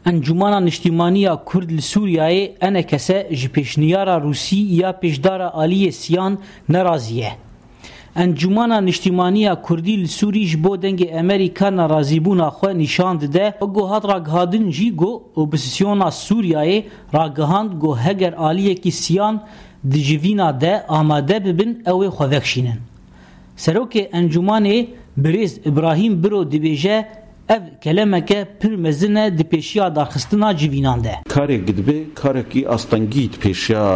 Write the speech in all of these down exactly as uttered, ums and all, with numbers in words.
انجمنا نشتیمانیا کرد لسوریای انا کسا جی پیشنیارا روسی یا پیشدارا آلی سیان نرازیه. انجمنا نشتیمانیا کردی لسوری جبو دنگ امریکا نرازیبونا خو نشان ده و گو هات راگهادن جی گو اپوزیسیونا سوریای راگهاند گو هگر آلیه کی سیان دجوینا ده آماده ببن اوی خوکشینن. سروک انجمانه بریز ابراهیم برو دبیجه ev kelemeke pir mezine di peşiya darxistina civînan de. Karê gidibê karekî astengî di peşiya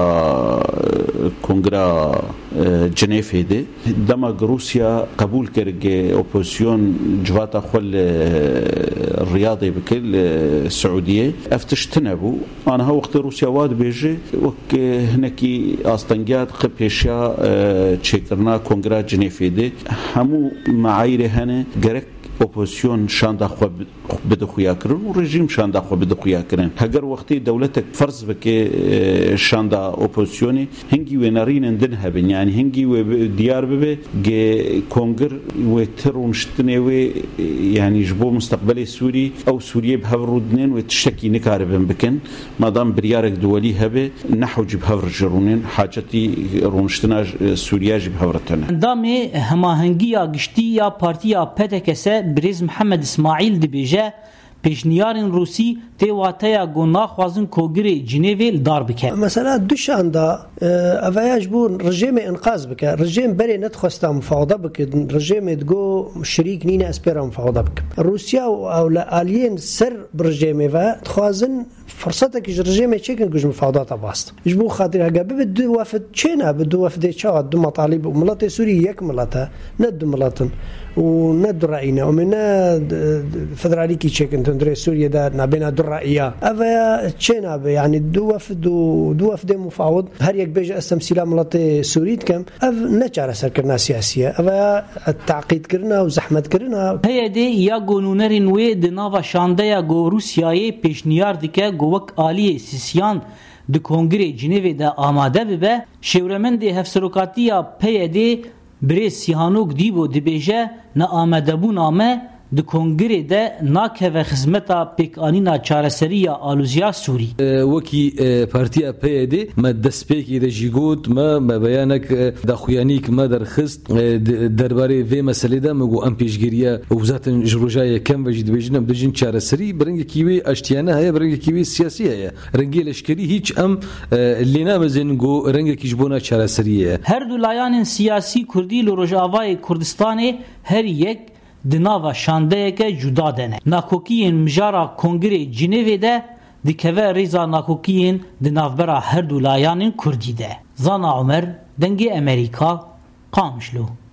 Kongra Cenevê de dema Rusya qebûl kir opozisyon civata xwe li Riyadê bike li Siûdiyê ev tişt nebû. Aniha wextê Rusya wa dibêje wek hinekî astengiya dixwe peşiya çêkirina Kongra Cenevê de hemû meayîrê hene gerek opozisyon şanda xwe bide xuya kirin û rejîm şanda xwe bide xuya kirin. Heger wextê dewletek ferz bike şanda opozisyonê hingî wê nerînên din hebin yani hingî wê diyar bibe gê kongir wê tir û niştinê wê yani ji bo mustaqbelê Sûrî ew Sûriyê bi hev rûdinên wê tiştekî nikaribin bikin madam biryarek duwelî hebe nehew jî bi hev jirûnin hacetî rûniştina Sûriya jî bi hev retine. Endamê hemahengiya giştî ya partiya P T K se Birêz Mihemed İsmaîl dibêje pêşniyarên Rûsî tê wateya got naxwazin kogirê Cinevê li dar bike. Mesela du şanda evaya ji bo rejimê inqaz bike. Rejim berê nedixwesta mufawada bikin. Rejimê digo şerîk nîne ez pêra mufawada bikim. Rûsya ew li aliyên ser bi rejimê ve dixwazin فرصتك رجيمه تشيكن كوج مفاوضات باست يجبو خاطر هكا بدو وفد تشينا بدو وفد تشاد دو مطالب وملات سوريا يك ملاتا ند ملاتن وند راينا ومن فدراليكي تشيكن تندري سوريا دا نابينا دو رايا افا تشينا يعني دو وفد دو وفد مفاوض هر يك بيج استمثيل ملات سوريا كم اف نچاره سركرنا سياسيه افا التعقيد كرنا وزحمت كرنا هي دي يا قانونرين وي دناوا شانديا جو روسياي بيشنيار ديكه وک آلی سیسیان د کنگره جنیو ده آماده ببه شورمند هفسروکاتیا پیده بری سیهانوک دیبو دبیجه نا آماده بو نامه د کنگره ده ناکه و خدمتا پیکانینا چارەسەریya آلوزیا سوری وکی پارتیا پیده ما دسپیکی ده جیگوت ما بیانک داخویانیک ما درخست درباره وی مسئله ده مگو ام پیشگیریه وزارت جروجای کم و جد بیجنم دجین چارەسەری برنگ کیوی اشتیانه هیا برنگ کیوی سیاسی هیا رنگی لشکری هیچ ام لینا مزین گو رنگ کیجبونا چارەسەریه هر دو لایان سیاسی کردی لروجاوای کردستان هر یک دناوا شاندهیکه جدا دنه. ناکوکیین مجارا کنگره جنیوی ده دکوه ریزا ناکوکیین دنافبرا هر دو لایانین کردی ده. زانا عمر دنگی امریکا قامشلو.